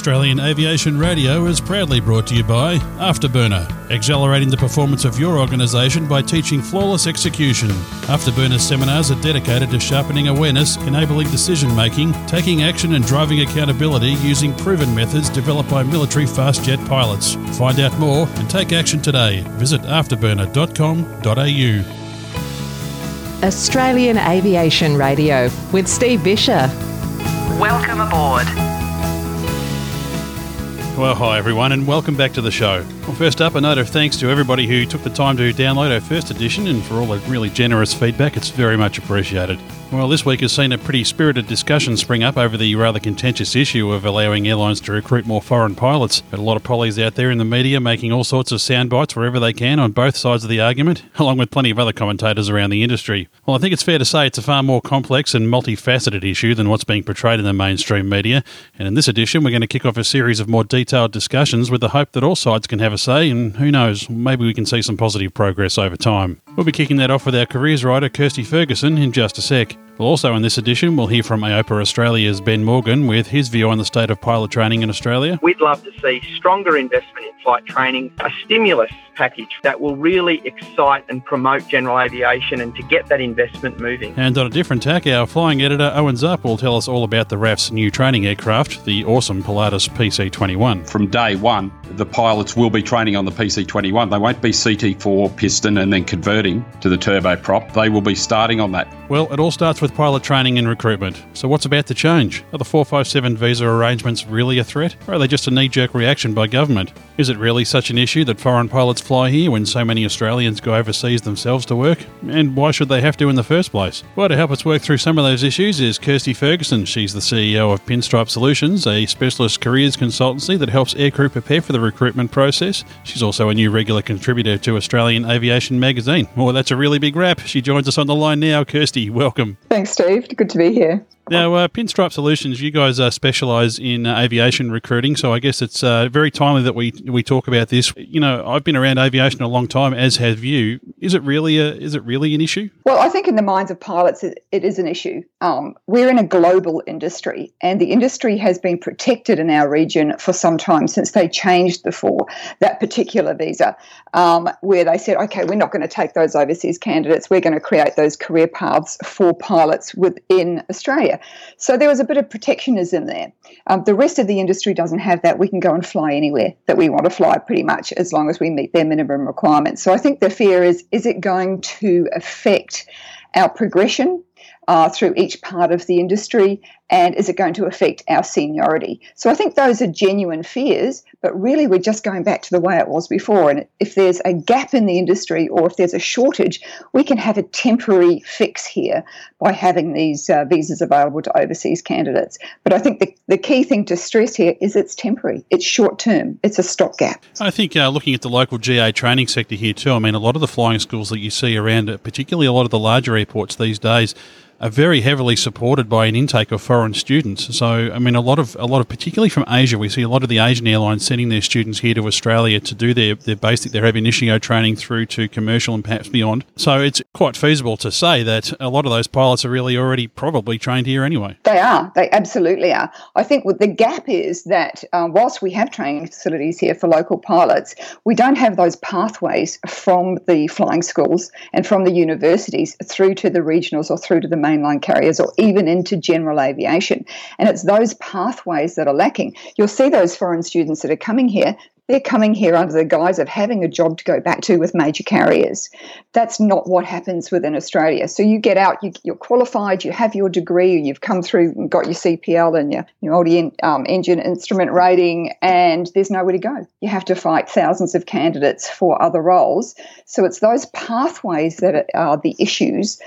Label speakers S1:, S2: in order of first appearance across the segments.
S1: Australian Aviation Radio is proudly brought to you by Afterburner, accelerating the performance of your organisation by teaching flawless execution. Afterburner seminars are dedicated to sharpening awareness, enabling decision-making, taking action and driving accountability using proven methods developed by military fast jet pilots. Find out more and take action today. Visit afterburner.com.au.
S2: Australian Aviation Radio with Steve Bisher.
S3: Welcome aboard.
S1: Well, hi everyone, and welcome back to the show. Well, first up, a note of thanks to everybody who took the time to download our first edition and for all the really generous feedback. It's very much appreciated. Well, this week has seen a pretty spirited discussion spring up over the rather contentious issue of allowing airlines to recruit more foreign pilots. Got a lot of pollies out there in the media making all sorts of sound bites wherever they can on both sides of the argument, along with plenty of other commentators around the industry. Well, I think it's fair to say it's a far more complex and multifaceted issue than what's being portrayed in the mainstream media. And in this edition, we're going to kick off a series of more detailed discussions with the hope that all sides can have a say, and who knows, maybe we can see some positive progress over time. We'll be kicking that off with our careers writer Kirsty Ferguson in just a sec. Well, also in this edition, we'll hear from AOPA Australia's Ben Morgan with his view on the state of pilot training in Australia.
S4: We'd love to see stronger investment in flight training, a stimulus package that will really excite and promote general aviation and to get that investment moving.
S1: And on a different tack, our flying editor Owen Zapp will tell us all about the RAF's new training aircraft, the awesome Pilatus PC-21.
S5: From day one, the pilots will be training on the PC-21. They won't be CT4 piston and then converting to the turboprop. They will be starting on that.
S1: Well, it all starts with pilot training and recruitment. So what's about to change? Are the 457 visa arrangements really a threat? Or are they just a knee-jerk reaction by government? Is it really such an issue that foreign pilots fly here when so many Australians go overseas themselves to work? And why should they have to in the first place? Well, to help us work through some of those issues is Kirsty Ferguson. She's the CEO of Pinstripe Solutions, a specialist careers consultancy that helps aircrew prepare for the recruitment process. She's also a new regular contributor to Australian Aviation magazine. Oh, that's a really big rap. She joins us on the line now. Kirsty, welcome.
S6: Thanks, Steve. Good to be here.
S1: Now, Pinstripe Solutions, you guys specialise in aviation recruiting, so I guess it's very timely that we talk about this. You know, I've been around aviation a long time, as have you. Is it really an issue?
S6: Well, I think in the minds of pilots, it is an issue. We're in a global industry, and the industry has been protected in our region for some time since they changed that particular visa, where they said, okay, we're not going to take those overseas candidates. We're going to create those career paths for pilots within Australia. So there was a bit of protectionism there. The rest of the industry doesn't have that. We can go and fly anywhere that we want to fly pretty much as long as we meet their minimum requirements. So I think the fear is it going to affect our progression through each part of the industry, and is it going to affect our seniority? So I think those are genuine fears, but really we're just going back to the way it was before. And if there's a gap in the industry or if there's a shortage, we can have a temporary fix here by having these visas available to overseas candidates. But I think the key thing to stress here is it's temporary. It's short term. It's a stopgap.
S1: I think looking at the local GA training sector here too, I mean, a lot of the flying schools that you see around, particularly a lot of the larger airports these days, are very heavily supported by an intake of foreign students. So, I mean, a lot of particularly from Asia, we see a lot of the Asian airlines sending their students here to Australia to do their basic, their ab initio training through to commercial and perhaps beyond. So it's quite feasible to say that a lot of those pilots are really already probably trained here anyway.
S6: They are. They absolutely are. I think what the gap is that whilst we have training facilities here for local pilots, we don't have those pathways from the flying schools and from the universities through to the regionals or through to the mainline carriers or even into general aviation. And it's those pathways that are lacking. You'll see those foreign students that are coming here, they're coming here under the guise of having a job to go back to with major carriers. That's not what happens within Australia. So you get out, you're qualified, you have your degree, you've come through and got your CPL and your multi-engine instrument rating, and there's nowhere to go. You have to fight thousands of candidates for other roles. So it's those pathways that are the issues,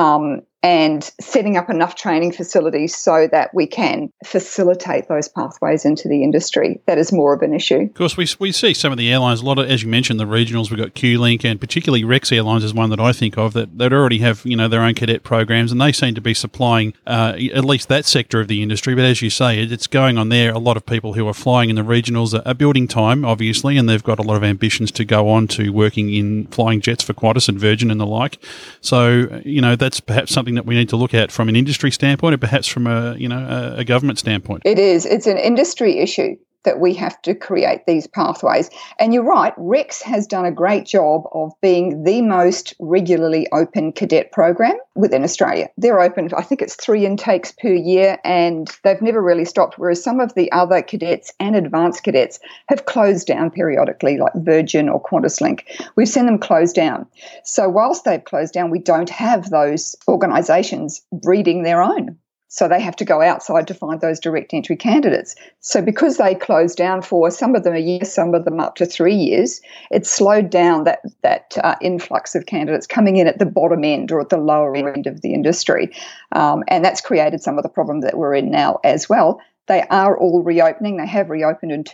S6: and setting up enough training facilities so that we can facilitate those pathways into the industry. That is more of an issue.
S1: Of course, we see some of the airlines, a lot of, as you mentioned, the regionals. We've got QLink, and particularly Rex Airlines is one that I think of that already have their own cadet programs, and they seem to be supplying at least that sector of the industry. But as you say, it's going on there. A lot of people who are flying in the regionals are building time, obviously, and they've got a lot of ambitions to go on to working in flying jets for Qantas and Virgin and the like. So, that's perhaps something that we need to look at from an industry standpoint, or perhaps from a government standpoint.
S6: It is. It's an industry issue. that we have to create these pathways. And you're right, REX has done a great job of being the most regularly open cadet program within Australia. They're open, I think it's 3 intakes per year, and they've never really stopped, whereas some of the other cadets and advanced cadets have closed down periodically, like Virgin or QantasLink. We've seen them close down. So whilst they've closed down, we don't have those organisations breeding their own. So they have to go outside to find those direct entry candidates. So because they closed down for some of them a year, some of them up to 3 years, it slowed down that influx of candidates coming in at the bottom end or at the lower end of the industry. And that's created some of the problem that we're in now as well. They are all reopening. They have reopened in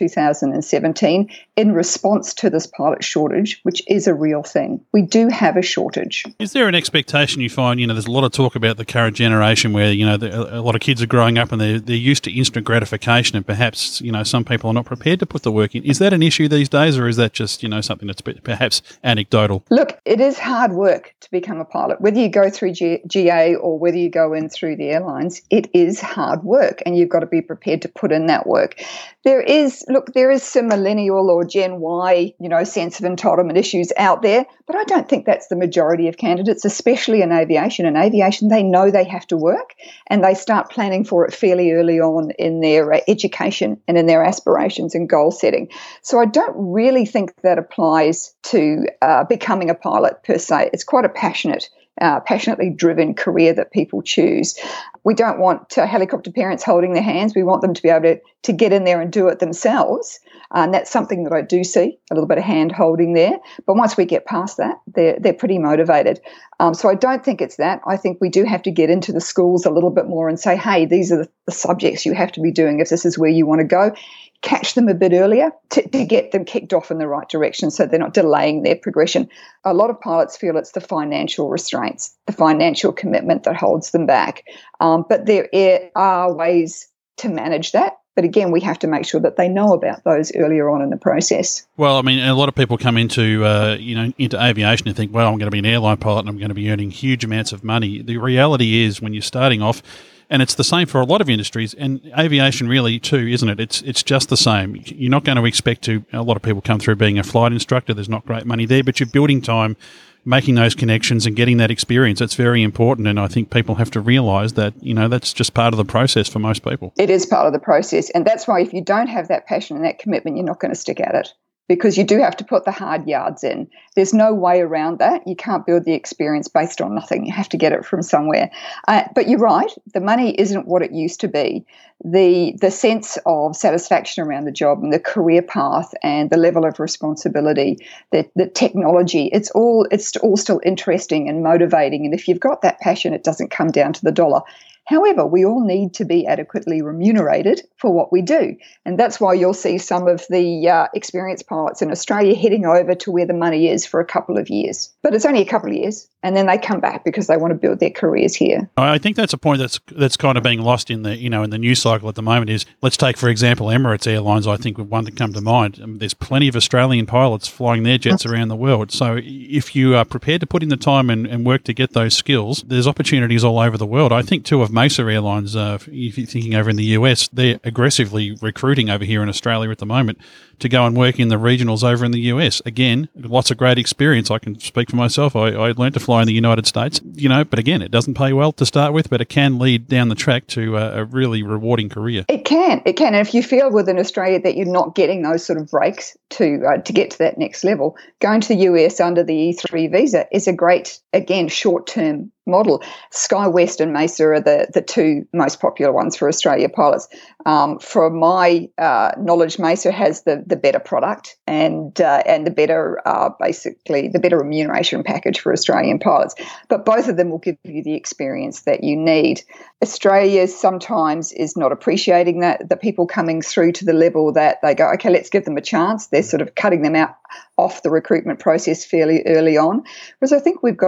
S6: 2017 in response to this pilot shortage, which is a real thing. We do have a shortage.
S1: Is there an expectation you find, there's a lot of talk about the current generation where, a lot of kids are growing up and they're used to instant gratification and perhaps, some people are not prepared to put the work in. Is that an issue these days or is that just, something that's perhaps anecdotal?
S6: Look, it is hard work to become a pilot. Whether you go through GA or whether you go in through the airlines, it is hard work and you've got to be prepared to put in that work. There is some millennial or Gen Y, sense of entitlement issues out there, but I don't think that's the majority of candidates, especially in aviation. In aviation, they know they have to work and they start planning for it fairly early on in their education and in their aspirations and goal setting. So I don't really think that applies to becoming a pilot per se. It's quite a passionately driven career that people choose. We don't want helicopter parents holding their hands. We want them to be able to get in there and do it themselves. And that's something that I do see, a little bit of hand holding there. But once we get past that, they're pretty motivated. So I don't think it's that. I think we do have to get into the schools a little bit more and say, hey, these are the subjects you have to be doing if this is where you want to go. Catch them a bit earlier to get them kicked off in the right direction so they're not delaying their progression. A lot of pilots feel it's the financial restraints, the financial commitment that holds them back. But there are ways to manage that. But again, we have to make sure that they know about those earlier on in the process.
S1: Well, I mean, a lot of people come into aviation and think, well, I'm going to be an airline pilot and I'm going to be earning huge amounts of money. The reality is when you're starting off, and it's the same for a lot of industries, and aviation really too, isn't it? It's just the same. You're not going to expect a lot of people come through being a flight instructor. There's not great money there, but you're building time, making those connections and getting that experience. That's very important, and I think people have to realise that, that's just part of the process for most people.
S6: It is part of the process, and that's why if you don't have that passion and that commitment, you're not going to stick at it. Because you do have to put the hard yards in. There's no way around that. You can't build the experience based on nothing. You have to get it from somewhere. But you're right, the money isn't what it used to be. The sense of satisfaction around the job and the career path and the level of responsibility, the technology, it's all still interesting and motivating. And if you've got that passion, it doesn't come down to the dollar. However, we all need to be adequately remunerated for what we do. And that's why you'll see some of the experienced pilots in Australia heading over to where the money is for a couple of years. But it's only a couple of years. And then they come back because they want to build their careers here.
S1: I think that's a point that's kind of being lost in the in the news cycle at the moment. Is let's take for example Emirates Airlines. I think one that come to mind. There's plenty of Australian pilots flying their jets around the world. So if you are prepared to put in the time and work to get those skills, there's opportunities all over the world. I think too of Mesa Airlines. If you're thinking over in the US, they're aggressively recruiting over here in Australia at the moment to go and work in the regionals over in the US. Again, lots of great experience. I can speak for myself. I learned to fly in the United States, but again, it doesn't pay well to start with, but it can lead down the track to a really rewarding career.
S6: It can. And if you feel within Australia that you're not getting those sort of breaks to get to that next level, going to the US under the E3 visa is a great, again, short-term model. SkyWest and Mesa are the two most popular ones for Australia pilots. From my knowledge, Mesa has the better product and the better basically the better remuneration package for Australian pilots. But both of them will give you the experience that you need. Australia sometimes is not appreciating that the people coming through to the level that they go, okay, let's give them a chance. They're sort of cutting them out off the recruitment process fairly early on. Whereas I think we've got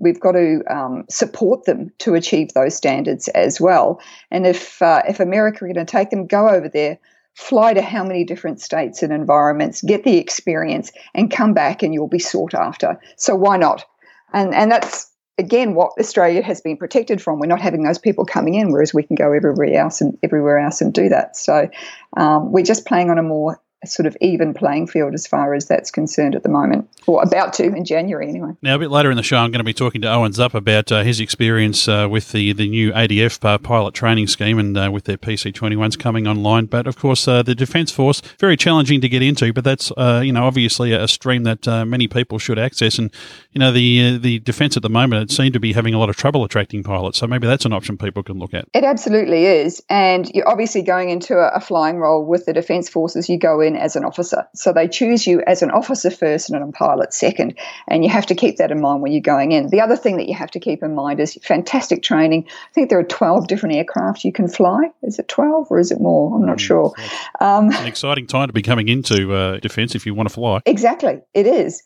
S6: to support them to achieve those standards as well. And if America are going to take them, go over there, fly to how many different states and environments, get the experience, and come back, and you'll be sought after. So why not? And again, what Australia has been protected from. We're not having those people coming in, whereas we can go everywhere else and do that. So we're just playing on a more sort of even playing field as far as that's concerned at the moment, or about to in January anyway.
S1: Now, a bit later in the show, I'm going to be talking to Owen Zupp about his experience with the new ADF pilot training scheme and with their PC21s coming online. But, of course, the Defence Force, very challenging to get into, but that's, obviously a stream that many people should access. And, the Defence at the moment, it seemed to be having a lot of trouble attracting pilots. So maybe that's an option people can look at.
S6: It absolutely is. And you're obviously going into a flying role with the Defence Forces, you go in as an officer. So they choose you as an officer first and a pilot second. And you have to keep that in mind when you're going in. The other thing that you have to keep in mind is fantastic training. I think there are 12 different aircraft you can fly. Is it 12 or is it more? I'm not sure.
S1: It's an exciting time to be coming into Defence if you want to fly.
S6: Exactly. It is.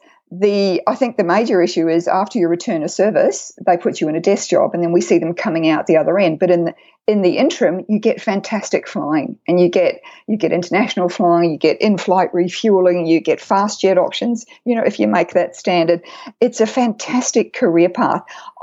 S6: I think the major issue is after your return of service, they put you in a desk job and then we see them coming out the other end. But in the interim, you get fantastic flying and you get international flying, you get in-flight refueling, you get fast jet options, if you make that standard. It's a fantastic career path.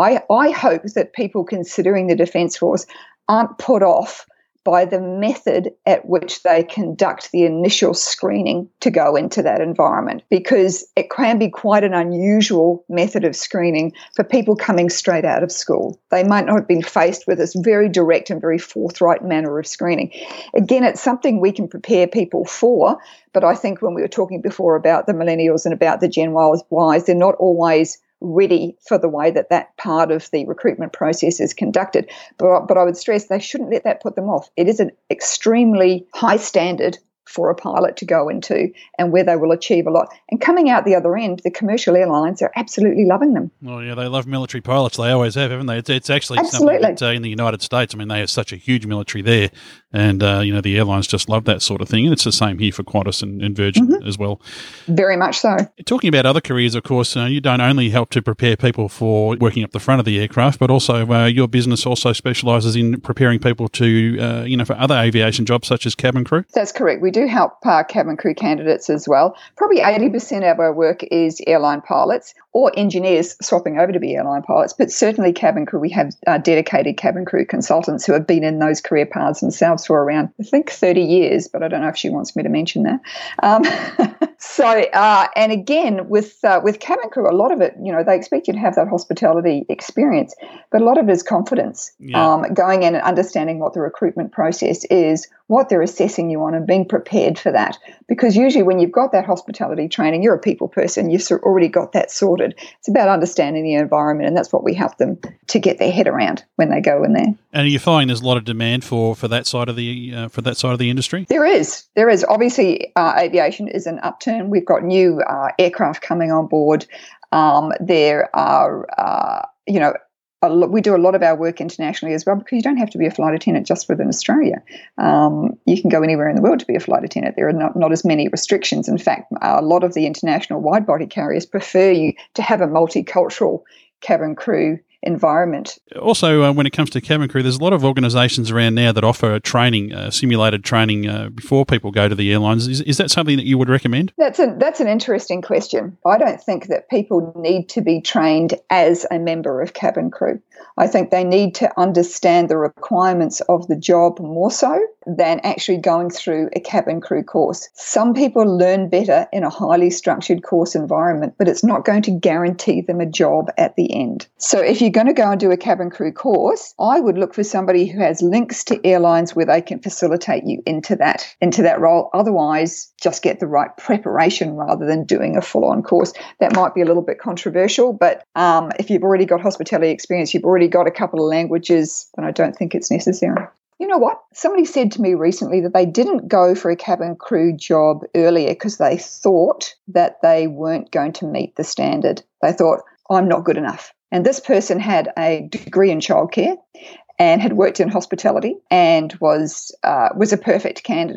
S6: I hope that people considering the Defence Force aren't put off by the method at which they conduct the initial screening to go into that environment, because it can be quite an unusual method of screening for people coming straight out of school. They might not have been faced with this very direct and very forthright manner of screening. Again, it's something we can prepare people for, but I think when we were talking before about the millennials and about the Gen Ys, they're not always ready for the way that part of the recruitment process is conducted. But I would stress they shouldn't let that put them off. It is an extremely high standard for a pilot to go into and where they will achieve a lot. And coming out the other end, the commercial airlines are absolutely loving them.
S1: Well, yeah, they love military pilots. They always have, haven't they? It's actually
S6: absolutely
S1: something that in the United States, they have such a huge military there. And, the airlines just love that sort of thing. And it's the same here for Qantas and Virgin as well.
S6: Very much so.
S1: Talking about other careers, of course, you don't only help to prepare people for working up the front of the aircraft, but also your business also specialises in preparing people to, for other aviation jobs such as cabin crew.
S6: That's correct. We do help cabin crew candidates as well. Probably 80% of our work is airline pilots or engineers swapping over to be airline pilots, but certainly cabin crew. We have dedicated cabin crew consultants who have been in those career paths themselves for around, I think, 30 years, but I don't know if she wants me to mention that. And again, with cabin crew, a lot of it, they expect you to have that hospitality experience, but a lot of it is confidence, going in and understanding what the recruitment process is, what they're assessing you on and being prepared for that. Because usually when you've got that hospitality training, you're a people person, you've already got that sorted. It's about understanding the environment, and that's what we help them to get their head around when they go in there.
S1: And are you finding there's a lot of demand for that side of the industry?
S6: There is. Obviously, aviation is an upturn. We've got new aircraft coming on board. There are, we do a lot of our work internationally as well, because you don't have to be a flight attendant just within Australia. You can go anywhere in the world to be a flight attendant. There are not as many restrictions. In fact, a lot of the international wide-body carriers prefer you to have a multicultural cabin crew environment.
S1: Also, when it comes to cabin crew, there's a lot of organisations around now that offer training, simulated training before people go to the airlines. Is that something that you would recommend?
S6: That's an interesting question. I don't think that people need to be trained as a member of cabin crew. I think they need to understand the requirements of the job more so than actually going through a cabin crew course. Some people learn better in a highly structured course environment, but it's not going to guarantee them a job at the end. So if you're going to go and do a cabin crew course, I would look for somebody who has links to airlines where they can facilitate you into that role. Otherwise, just get the right preparation rather than doing a full-on course. That might be a little bit controversial, but if you've already got hospitality experience, you've already got a couple of languages, then I don't think it's necessary. You know what? Somebody said to me recently that they didn't go for a cabin crew job earlier because they thought that they weren't going to meet the standard. They thought, I'm not good enough. And this person had a degree in childcare and had worked in hospitality and was a perfect candidate.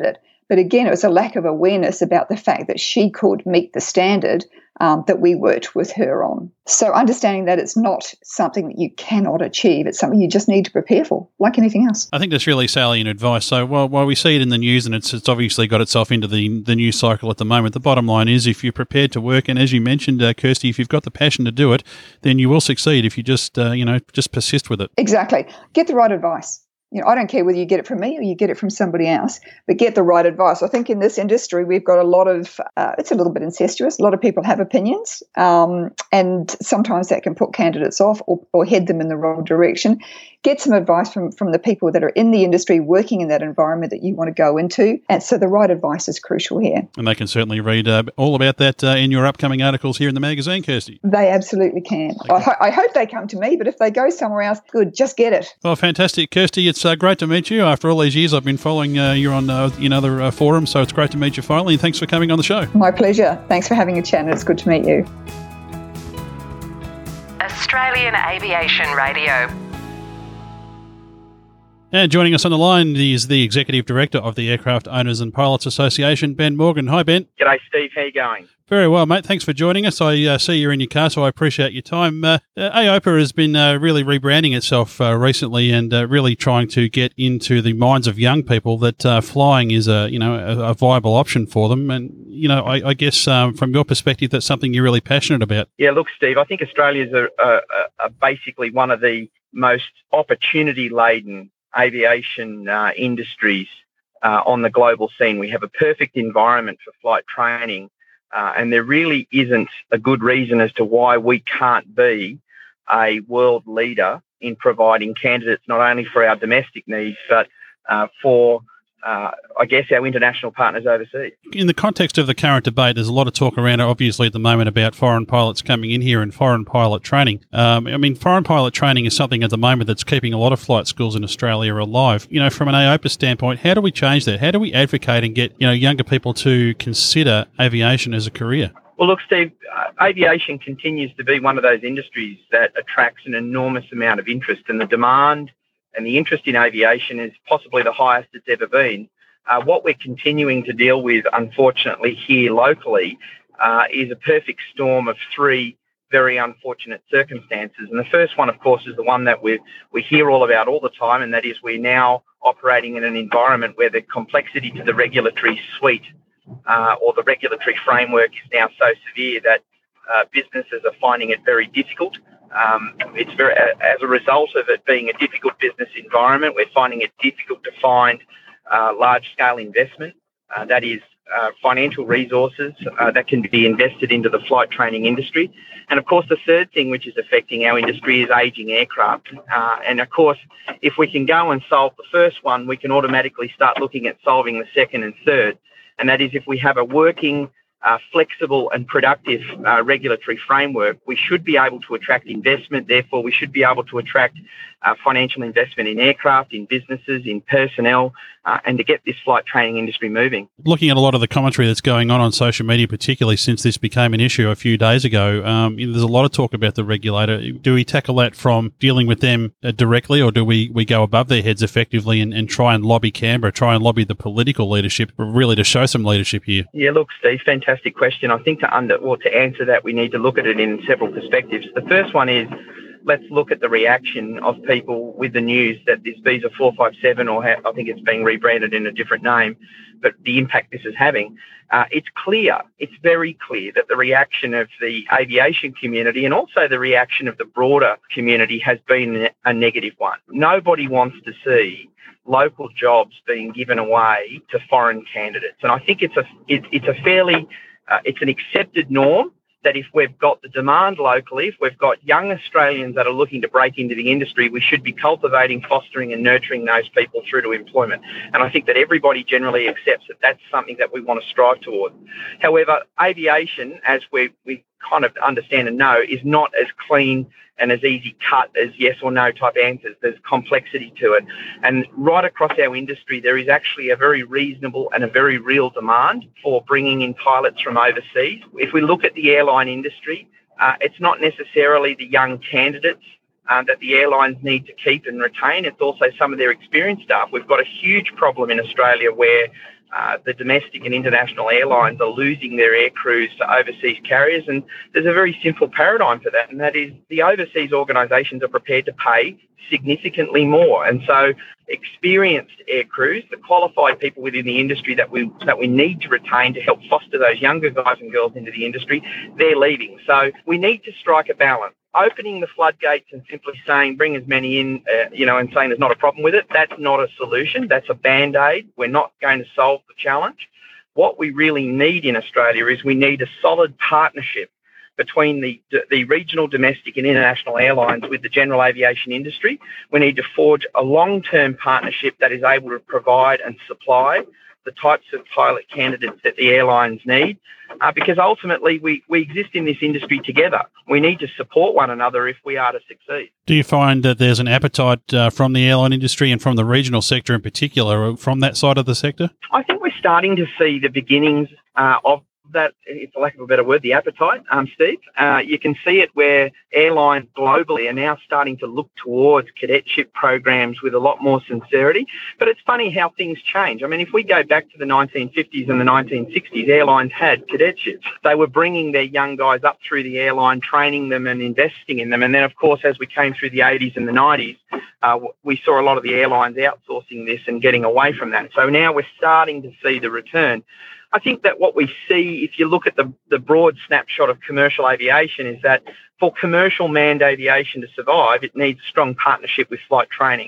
S6: But again, it was a lack of awareness about the fact that she could meet the standard that we worked with her on. So understanding that it's not something that you cannot achieve, it's something you just need to prepare for, like anything else.
S1: I think that's really salient advice. So while we see it in the news and it's obviously got itself into the news cycle at the moment, the bottom line is if you're prepared to work, and as you mentioned, Kirsty, if you've got the passion to do it, then you will succeed if you just persist with it.
S6: Exactly. Get the right advice. I don't care whether you get it from me or you get it from somebody else, but get the right advice. I think in this industry, we've got a lot of, it's a little bit incestuous. A lot of people have opinions, and sometimes that can put candidates off or head them in the wrong direction. Get some advice from the people that are in the industry working in that environment that you want to go into. And so the right advice is crucial here.
S1: And they can certainly read all about that in your upcoming articles here in the magazine, Kirsty.
S6: They absolutely can. Okay. I hope they come to me, but if they go somewhere else, good, just get it.
S1: Well, fantastic. Kirsty, it's great to meet you. After all these years, I've been following you on in other forums, so it's great to meet you finally, and thanks for coming on the show.
S6: My pleasure. Thanks for having a chat, and it's good to meet you.
S3: Australian Aviation Radio.
S1: And joining us on the line is the Executive Director of the Aircraft Owners and Pilots Association, Ben Morgan. Hi, Ben.
S4: G'day, Steve. How you going?
S1: Very well, mate. Thanks for joining us. I see you're in your car, so I appreciate your time. AOPA has been really rebranding itself recently and really trying to get into the minds of young people that flying is a viable option for them. And, I guess from your perspective, that's something you're really passionate about.
S4: Yeah, look, Steve, I think Australia's basically one of the most opportunity-laden aviation industries on the global scene. We have a perfect environment for flight training, and there really isn't a good reason as to why we can't be a world leader in providing candidates not only for our domestic needs, but for our international partners overseas.
S1: In the context of the current debate, there's a lot of talk around, obviously, at the moment about foreign pilots coming in here and foreign pilot training. Foreign pilot training is something at the moment that's keeping a lot of flight schools in Australia alive. From an AOPA standpoint, how do we change that? How do we advocate and get, younger people to consider aviation as a career?
S4: Well, look, Steve, aviation continues to be one of those industries that attracts an enormous amount of interest, and the demand and the interest in aviation is possibly the highest it's ever been. What we're continuing to deal with, unfortunately, here locally is a perfect storm of three very unfortunate circumstances. And the first one, of course, is the one that we hear all about all the time, and that is we're now operating in an environment where the complexity to the regulatory suite or the regulatory framework is now so severe that businesses are finding it very difficult. As a result of it being a difficult business environment, we're finding it difficult to find large-scale investment, that is financial resources that can be invested into the flight training industry. And, of course, the third thing which is affecting our industry is ageing aircraft. And, of course, if we can go and solve the first one, we can automatically start looking at solving the second and third. And that is if we have a working flexible and productive regulatory framework, we should be able to attract investment. Therefore, we should be able to attract financial investment in aircraft, in businesses, in personnel, and to get this flight training industry moving.
S1: Looking at a lot of the commentary that's going on social media, particularly since this became an issue a few days ago, there's a lot of talk about the regulator. Do we tackle that from dealing with them directly, or do we go above their heads effectively and try and lobby Canberra, try and lobby the political leadership, really to show some leadership here?
S4: Yeah, look, Steve, fantastic question. I think to answer that, we need to look at it in several perspectives. The first one is, let's look at the reaction of people with the news that this Visa 457, or I think it's being rebranded in a different name, but the impact this is having. It's very clear that the reaction of the aviation community and also the reaction of the broader community has been a negative one. Nobody wants to see local jobs being given away to foreign candidates. And I think it's an accepted norm that if we've got the demand locally, if we've got young Australians that are looking to break into the industry, we should be cultivating, fostering and nurturing those people through to employment. And I think that everybody generally accepts that that's something that we want to strive towards. However, aviation, as we kind of understand and know, is not as clean and as easy cut as yes or no type answers. There's complexity to it. And right across our industry, there is actually a very reasonable and a very real demand for bringing in pilots from overseas. If we look at the airline industry, it's not necessarily the young candidates that the airlines need to keep and retain. It's also some of their experienced staff. We've got a huge problem in Australia where the domestic and international airlines are losing their air crews to overseas carriers, and there's a very simple paradigm for that, and that is the overseas organisations are prepared to pay significantly more. And so experienced air crews, the qualified people within the industry that we need to retain to help foster those younger guys and girls into the industry, they're leaving. So we need to strike a balance. Opening the floodgates and simply saying bring as many in, and saying there's not a problem with it, that's not a solution. That's a Band-Aid. We're not going to solve the challenge. What we really need in Australia is we need a solid partnership between the regional, domestic and international airlines with the general aviation industry. We need to forge a long-term partnership that is able to provide and supply the types of pilot candidates that the airlines need, because ultimately we exist in this industry together. We need to support one another if we are to succeed.
S1: Do you find that there's an appetite from the airline industry and from the regional sector in particular, from that side of the sector?
S4: I think we're starting to see the beginnings of that, for lack of a better word, the appetite, Steve. You can see it where airlines globally are now starting to look towards cadetship programs with a lot more sincerity. But it's funny how things change. I mean, if we go back to the 1950s and the 1960s, airlines had cadetships. They were bringing their young guys up through the airline, training them and investing in them. And then, of course, as we came through the 80s and the 90s, we saw a lot of the airlines outsourcing this and getting away from that. So now we're starting to see the return. I think that what we see, if you look at the broad snapshot of commercial aviation, is that for commercial manned aviation to survive, it needs strong partnership with flight training.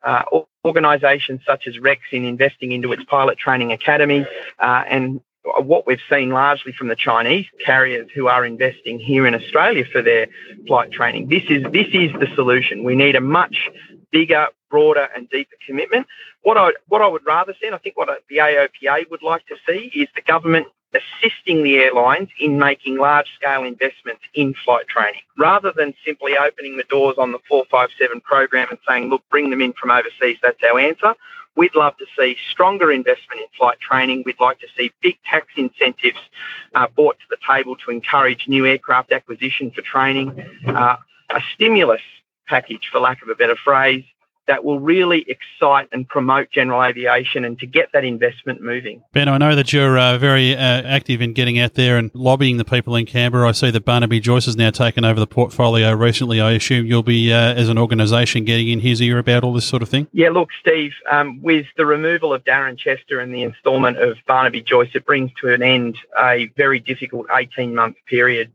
S4: Organisations such as Rex in investing into its pilot training academy, and what we've seen largely from the Chinese carriers who are investing here in Australia for their flight training. This is the solution. We need a much bigger, broader and deeper commitment. What I would rather see, and I think what the AOPA would like to see, is the government assisting the airlines in making large-scale investments in flight training, rather than simply opening the doors on the 457 program and saying, look, bring them in from overseas, that's our answer. We'd love to see stronger investment in flight training. We'd like to see big tax incentives brought to the table to encourage new aircraft acquisition for training, a stimulus package, for lack of a better phrase, that will really excite and promote general aviation and to get that investment moving.
S1: Ben, I know that you're very active in getting out there and lobbying the people in Canberra. I see that Barnaby Joyce has now taken over the portfolio recently. I assume you'll be, as an organisation, getting in his ear about all this sort of thing?
S4: Yeah, look, Steve, with the removal of Darren Chester and the instalment of Barnaby Joyce, it brings to an end a very difficult 18-month period.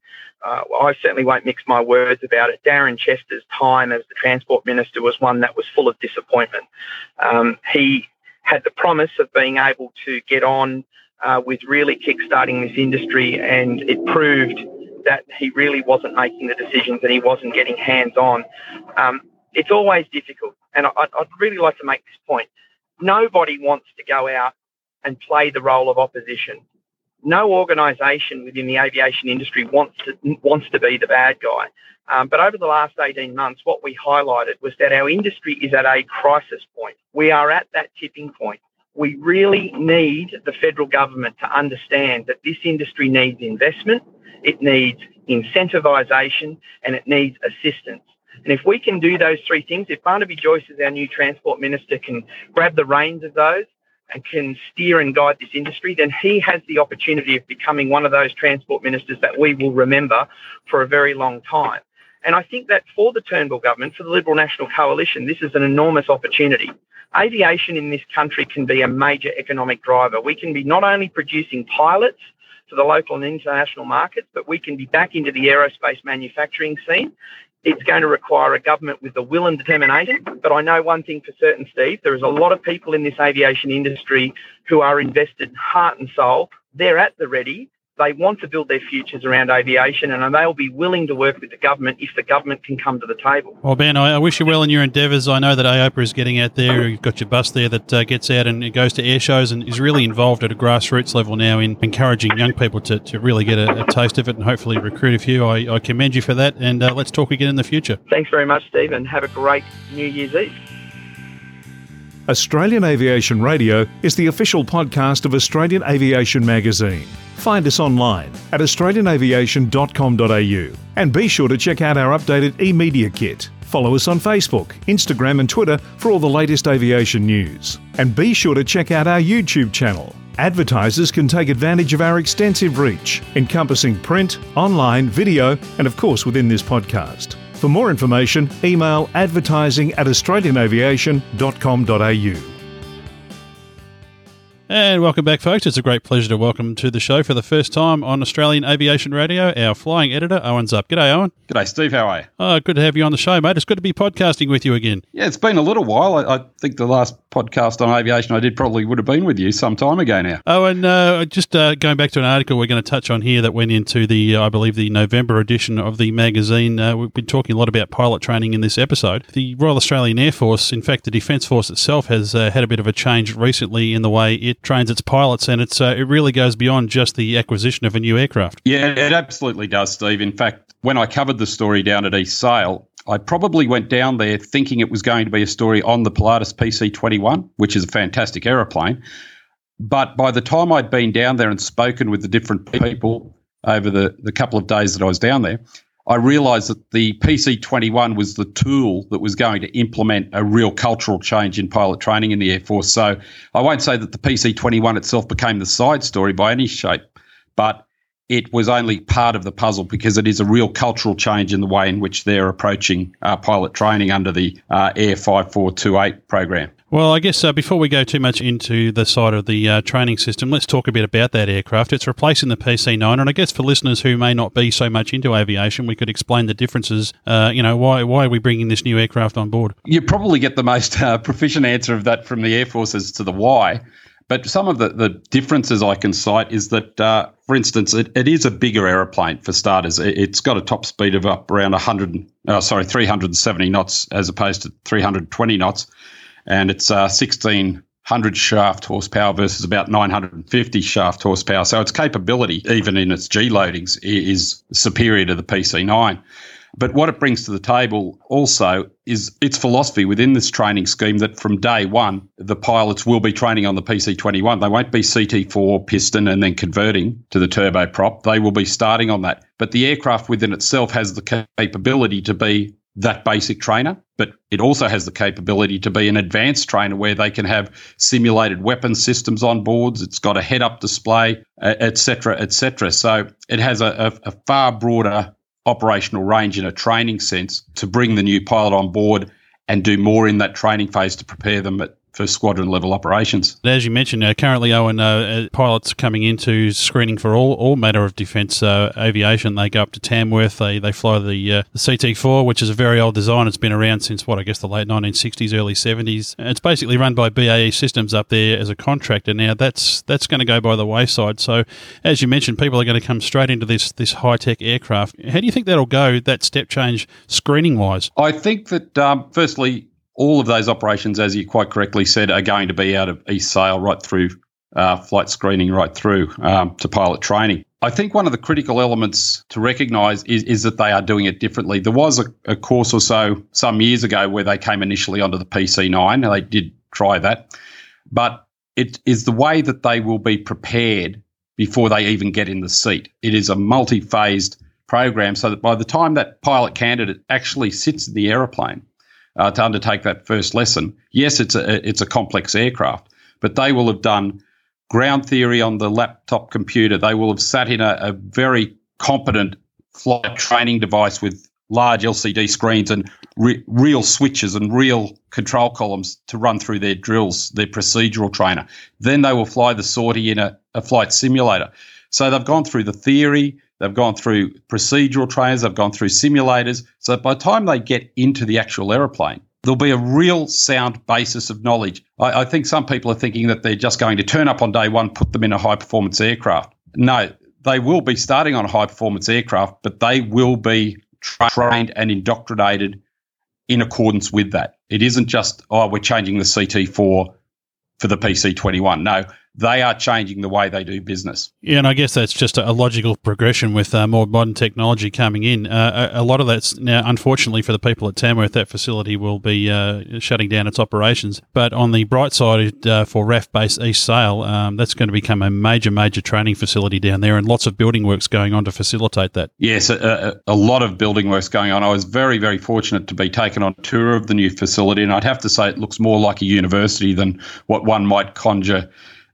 S4: I certainly won't mix my words about it. Darren Chester's time as the Transport Minister was one that was full of disappointment. He had the promise of being able to get on with really kickstarting this industry, and it proved that he really wasn't making the decisions and he wasn't getting hands-on. It's always difficult, and I'd really like to make this point. Nobody wants to go out and play the role of opposition. No organisation within the aviation industry wants to be the bad guy. But over the last 18 months, what we highlighted was that our industry is at a crisis point. We are at that tipping point. We really need the federal government to understand that this industry needs investment, it needs incentivisation, and it needs assistance. And if we can do those three things, if Barnaby Joyce, as our new Transport Minister, can grab the reins of those and can steer and guide this industry, then he has the opportunity of becoming one of those Transport Ministers that we will remember for a very long time. And I think that for the Turnbull government, for the Liberal National Coalition, this is an enormous opportunity. Aviation in this country can be a major economic driver. We can be not only producing pilots for the local and international markets, but we can be back into the aerospace manufacturing scene. It's going to require a government with the will and determination. But I know one thing for certain, Steve, there is a lot of people in this aviation industry who are invested heart and soul. They're at the ready. They want to build their futures around aviation, and they'll be willing to work with the government if the government can come to the table.
S1: Well, Ben, I wish you well in your endeavours. I know that AOPA is getting out there. You've got your bus there that gets out and it goes to air shows and is really involved at a grassroots level now in encouraging young people to really get a taste of it and hopefully recruit a few. I commend you for that, and let's talk again in the future.
S4: Thanks very much, Steve, and have a great New Year's Eve.
S7: Australian Aviation Radio is the official podcast of Australian Aviation Magazine. Find us online at australianaviation.com.au and be sure to check out our updated e-media kit. Follow us on Facebook, Instagram and Twitter for all the latest aviation news. And be sure to check out our YouTube channel. Advertisers can take advantage of our extensive reach, encompassing print, online, video, and of course within this podcast. For more information, email advertising@australianaviation.com.au.
S1: And welcome back, folks. It's a great pleasure to welcome to the show for the first time on Australian Aviation Radio, our flying editor, Owen Zupp. G'day, Owen.
S5: G'day, Steve. How are you?
S1: Good to have you on the show, mate. It's good to be podcasting with you again.
S5: Yeah, it's been a little while. I think the last podcast on aviation I did probably would have been with you some time ago now.
S1: Oh, and just going back to an article we're going to touch on here that went into the, I believe, the November edition of the magazine. We've been talking a lot about pilot training in this episode. The Royal Australian Air Force, in fact, the Defence Force itself has had a bit of a change recently in the way it trains its pilots, and it really goes beyond just the acquisition of a new aircraft.
S5: Yeah, it absolutely does, Steve. In fact, when I covered the story down at East Sale, I probably went down there thinking it was going to be a story on the Pilatus PC-21, which is a fantastic aeroplane. But by the time I'd been down there and spoken with the different people over the couple of days that I was down there, I realised that the PC-21 was the tool that was going to implement a real cultural change in pilot training in the Air Force. So I won't say that the PC-21 itself became the side story by any shape, but it was only part of the puzzle because it is a real cultural change in the way in which they're approaching pilot training under the Air 5428 program.
S1: Well, I guess before we go too much into the side of the training system, let's talk a bit about that aircraft. It's replacing the PC-9, and I guess for listeners who may not be so much into aviation, we could explain the differences. Why are we bringing this new aircraft on board?
S5: You probably get the most proficient answer of that from the Air Force as to the why. But some of the differences I can cite is that, for instance, it is a bigger aeroplane for starters. It's got a top speed of up around 370 knots as opposed to 320 knots. And it's 1,600 shaft horsepower versus about 950 shaft horsepower. So its capability, even in its G loadings, is superior to the PC-9. But what it brings to the table also is its philosophy within this training scheme that from day one, the pilots will be training on the PC-21. They won't be CT4 piston and then converting to the turboprop. They will be starting on that. But the aircraft within itself has the capability to be that basic trainer, but it also has the capability to be an advanced trainer where they can have simulated weapon systems on boards. It's got a head-up display, et cetera, et cetera. So it has a far broader operational range in a training sense to bring the new pilot on board and do more in that training phase to prepare them for squadron level operations.
S1: As you mentioned, currently, Owen, pilots coming into screening for all matter of defence aviation. They go up to Tamworth. They fly the CT4, which is a very old design. It's been around since the late 1960s, early 70s. It's basically run by BAE Systems up there as a contractor. Now that's going to go by the wayside. So, as you mentioned, people are going to come straight into this high tech aircraft. How do you think that'll go? That step change screening wise?
S5: I think that firstly, all of those operations, as you quite correctly said, are going to be out of East Sale right through flight screening, right through to pilot training. I think one of the critical elements to recognise is that they are doing it differently. There was a course or so some years ago where they came initially onto the PC-9, and they did try that. But it is the way that they will be prepared before they even get in the seat. It is a multi-phased program so that by the time that pilot candidate actually sits in the aeroplane, to undertake that first lesson. Yes, it's a complex aircraft, but they will have done ground theory on the laptop computer. They will have sat in a very competent flight training device with large LCD screens and real switches and real control columns to run through their drills, their procedural trainer. Then they will fly the sortie in a flight simulator. So they've gone through the theory, they've gone through procedural trainers, they've gone through simulators. So by the time they get into the actual aeroplane, there'll be a real sound basis of knowledge. I think some people are thinking that they're just going to turn up on day one, put them in a high-performance aircraft. No, they will be starting on a high-performance aircraft, but they will be trained and indoctrinated in accordance with that. It isn't just, we're changing the CT4 for the PC-21. No, they are changing the way they do business.
S1: Yeah, and I guess that's just a logical progression with more modern technology coming in. A lot of that's now, unfortunately for the people at Tamworth, that facility will be shutting down its operations. But on the bright side for RAF Base East Sale, that's going to become a major training facility down there, and lots of building works going on to facilitate that.
S5: Yes, a lot of building works going on. I was very, very fortunate to be taken on a tour of the new facility, and I'd have to say it looks more like a university than what one might conjure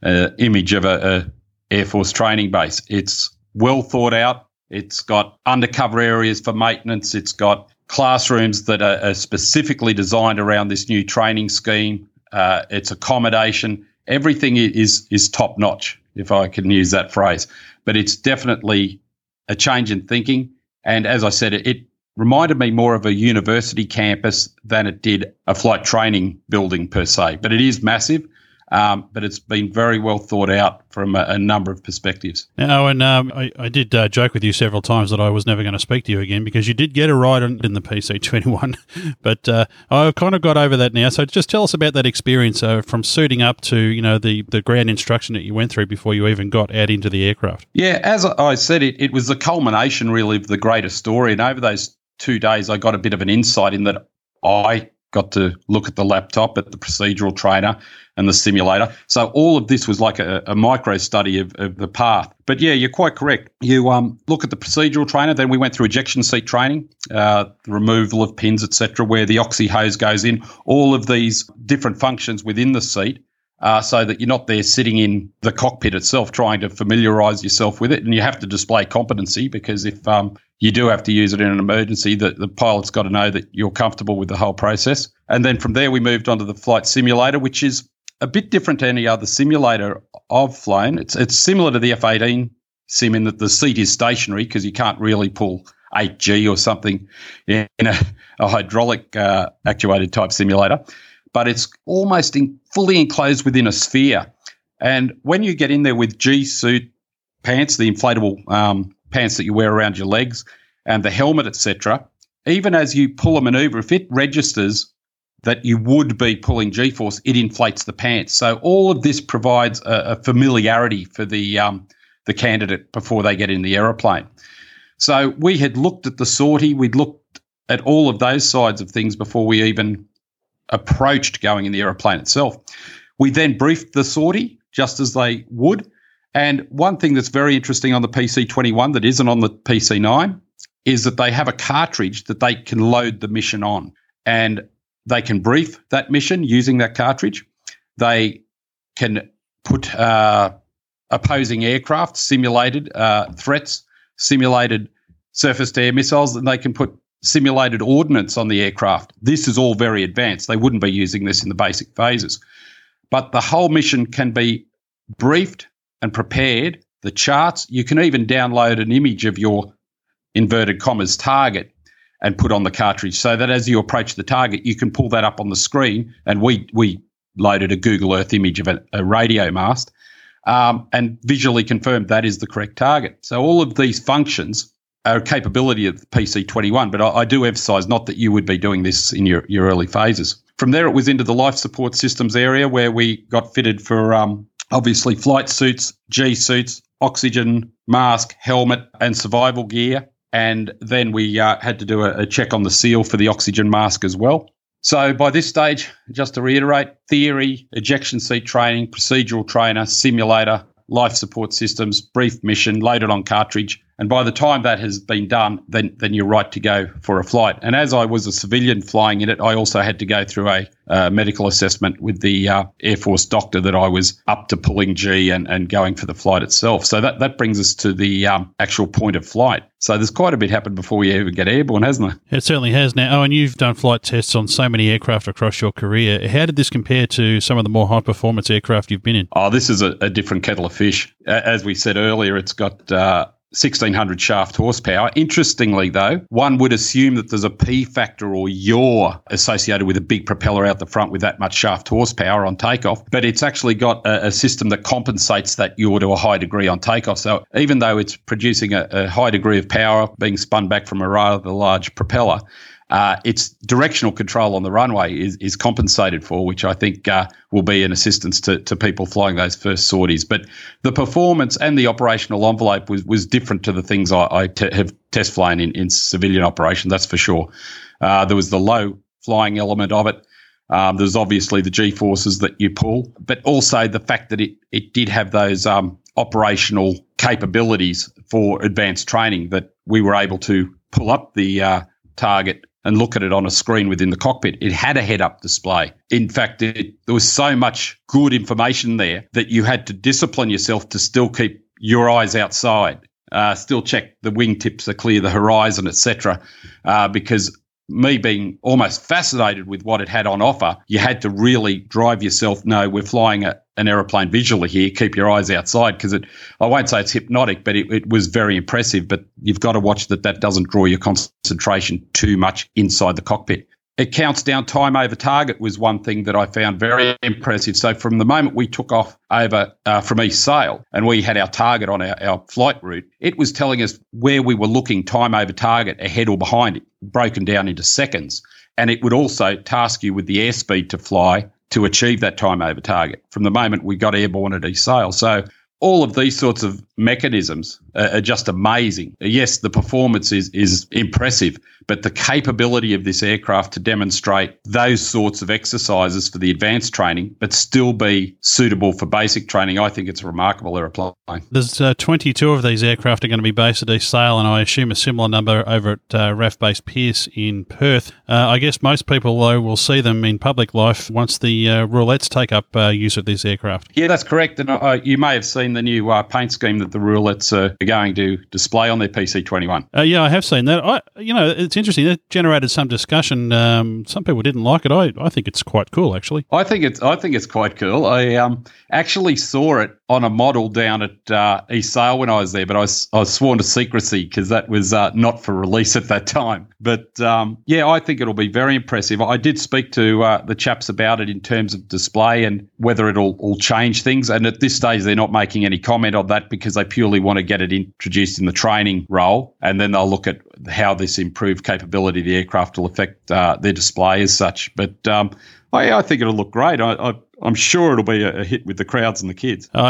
S5: image of a Air Force training base. It's well thought out. It's got undercover areas for maintenance. It's got classrooms that are specifically designed around this new training scheme. It's accommodation. Everything is top notch, if I can use that phrase. But it's definitely a change in thinking. And as I said, it reminded me more of a university campus than it did a flight training building per se. But it is massive. But it's been very well thought out from a number of perspectives.
S1: Now, and I did joke with you several times that I was never going to speak to you again because you did get a ride in the PC-21, but I've kind of got over that now. So just tell us about that experience from suiting up to, the ground instruction that you went through before you even got out into the aircraft.
S5: Yeah, as I said, it was the culmination really of the greater story. And over those 2 days, I got a bit of an insight in that I got to look at the laptop, at the procedural trainer and the simulator. So all of this was like a micro study of the path. But yeah, you're quite correct. You look at the procedural trainer, then we went through ejection seat training, the removal of pins, etc., where the oxy hose goes in, all of these different functions within the seat. So that you're not there sitting in the cockpit itself trying to familiarise yourself with it. And you have to display competency because if you do have to use it in an emergency, the pilot's got to know that you're comfortable with the whole process. And then from there, we moved on to the flight simulator, which is a bit different to any other simulator I've flown. It's similar to the F-18 sim in that the seat is stationary because you can't really pull 8G or something in a hydraulic actuated type simulator. But it's almost fully enclosed within a sphere. And when you get in there with G-suit pants, the inflatable pants that you wear around your legs, and the helmet, etc., even as you pull a manoeuvre, if it registers that you would be pulling G-force, it inflates the pants. So all of this provides a familiarity for the candidate before they get in the aeroplane. So we had looked at the sortie. We'd looked at all of those sides of things before we even approached going in the aeroplane itself. We then briefed the sortie just as they would. And one thing that's very interesting on the PC-21 that isn't on the PC-9 is that they have a cartridge that they can load the mission on. And they can brief that mission using that cartridge. They can put opposing aircraft, simulated threats, simulated surface-to-air missiles, and they can put simulated ordnance on the aircraft. This is all very advanced. They wouldn't be using this in the basic phases. But the whole mission can be briefed and prepared, the charts. You can even download an image of your inverted commas target and put on the cartridge so that as you approach the target, you can pull that up on the screen. And we loaded a Google Earth image of a radio mast and visually confirmed that is the correct target. So all of these functions are a capability of the PC-21, but I do emphasise not that you would be doing this in your early phases. From there, it was into the life support systems area where we got fitted for obviously flight suits, G-suits, oxygen, mask, helmet and survival gear. And then we had to do a check on the seal for the oxygen mask as well. So by this stage, just to reiterate, theory, ejection seat training, procedural trainer, simulator, life support systems, brief mission, loaded on cartridge. And by the time that has been done, then you're right to go for a flight. And as I was a civilian flying in it, I also had to go through a medical assessment with the Air Force doctor that I was up to pulling G and going for the flight itself. So that brings us to the actual point of flight. So there's quite a bit happened before we even get airborne, hasn't there?
S1: It certainly has now. Oh, and you've done flight tests on so many aircraft across your career. How did this compare to some of the more high-performance aircraft you've been in?
S5: Oh, this is a different kettle of fish. As we said earlier, it's got 1,600 shaft horsepower. Interestingly, though, one would assume that there's a P factor or yaw associated with a big propeller out the front with that much shaft horsepower on takeoff, but it's actually got a system that compensates that yaw to a high degree on takeoff. So even though it's producing a high degree of power being spun back from a rather large propeller, its directional control on the runway is compensated for, which I think will be an assistance to people flying those first sorties. But the performance and the operational envelope was different to the things I have test flown in civilian operation, that's for sure. There was the low flying element of it. There's obviously the G-forces that you pull, but also the fact that it did have those operational capabilities for advanced training that we were able to pull up the target and look at it on a screen within the cockpit. It had a head-up display. In fact, there was so much good information there that you had to discipline yourself to still keep your eyes outside, still check the wingtips are clear, the horizon, etc. Because me being almost fascinated with what it had on offer, you had to really drive yourself, no, we're flying an aeroplane visually here, keep your eyes outside, because I won't say it's hypnotic, but it was very impressive. But you've got to watch that doesn't draw your concentration too much inside the cockpit. It counts down time over target was one thing that I found very impressive. So from the moment we took off over from East Sale and we had our target on our flight route, it was telling us where we were looking, time over target, ahead or behind it, broken down into seconds. And it would also task you with the airspeed to fly to achieve that time over target from the moment we got airborne at East Sale. So all of these sorts of mechanisms are just amazing. Yes, the performance is impressive, but the capability of this aircraft to demonstrate those sorts of exercises for the advanced training, but still be suitable for basic training, I think it's a remarkable aeroplane.
S1: There's 22 of these aircraft are going to be based at East Sale, and I assume a similar number over at RAF Base Pearce in Perth. I guess most people, though, will see them in public life once the roulettes take up use of this aircraft.
S5: Yeah, that's correct. And you may have seen the new paint scheme that the roulettes are going to display on their PC-21.
S1: Yeah, I have seen that. It's interesting. It generated some discussion. Some people didn't like it. I think it's quite cool, actually.
S5: I think it's quite cool. I actually saw it on a model down at East Sale when I was there, but I was sworn to secrecy because that was not for release at that time. But I think it'll be very impressive. I did speak to the chaps about it in terms of display and whether it'll change things. And at this stage, they're not making any comment on that because they purely want to get it introduced in the training role, and then they'll look at how this improved capability of the aircraft will affect their display as such. But I think it'll look great. I'm sure it'll be a hit with the crowds and the kids.
S1: The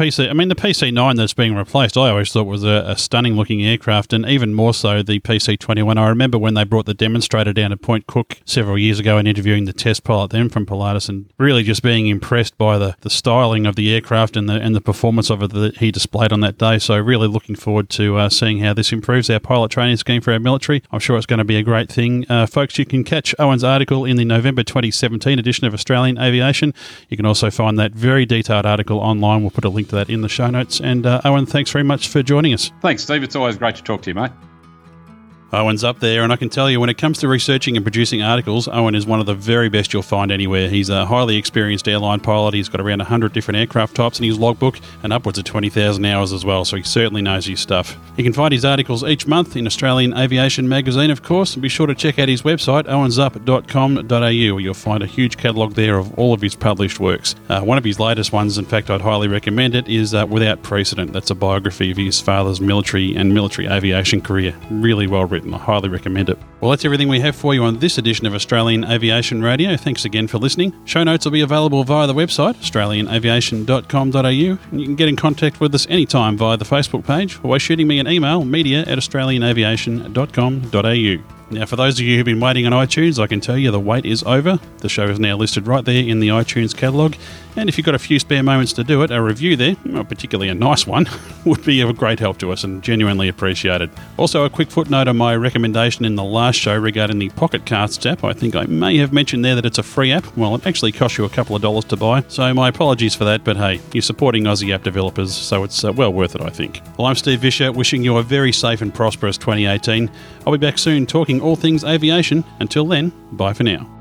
S1: PC-9 that's being replaced, I always thought was a stunning-looking aircraft, and even more so the PC-21. I remember when they brought the demonstrator down to Point Cook several years ago and interviewing the test pilot then from Pilatus, and really just being impressed by the styling of the aircraft and the performance of it that he displayed on that day. So really looking forward to seeing how this improves our pilot training scheme for our military. I'm sure it's going to be a great thing. Folks, you can catch Owen's article in the November 2017 edition of Australian Aviation. You can also find that very detailed article online. We'll put a link to that in the show notes. And Owen, thanks very much for joining us.
S5: Thanks, Steve. It's always great to talk to you, mate.
S1: Owen's up there, and I can tell you when it comes to researching and producing articles, Owen is one of the very best you'll find anywhere. He's a highly experienced airline pilot. He's got around 100 different aircraft types in his logbook and upwards of 20,000 hours as well, so he certainly knows his stuff. You can find his articles each month in Australian Aviation magazine, of course, and be sure to check out his website, owensup.com.au, where you'll find a huge catalogue there of all of his published works. One of his latest ones, in fact, I'd highly recommend it, is Without Precedent. That's a biography of his father's military aviation career. Really well written. I highly recommend it. Well, that's everything we have for you on this edition of Australian Aviation Radio. Thanks again for listening. Show notes will be available via the website, australianaviation.com.au, and you can get in contact with us anytime via the Facebook page or by shooting me an email, media@australianaviation.com.au. Now, for those of you who've been waiting on iTunes, I can tell you the wait is over. The show is now listed right there in the iTunes catalogue. And if you've got a few spare moments to do it, a review there, particularly a nice one, would be of great help to us and genuinely appreciated. Also, a quick footnote on my recommendation in the last show regarding the Pocket Casts app. I think I may have mentioned there that it's a free app. Well, it actually costs you a couple of dollars to buy, so my apologies for that, but hey, you're supporting Aussie app developers, so it's well worth it, I think. Well, I'm Steve Visscher, wishing you a very safe and prosperous 2018. I'll be back soon talking all things aviation. Until then, bye for now.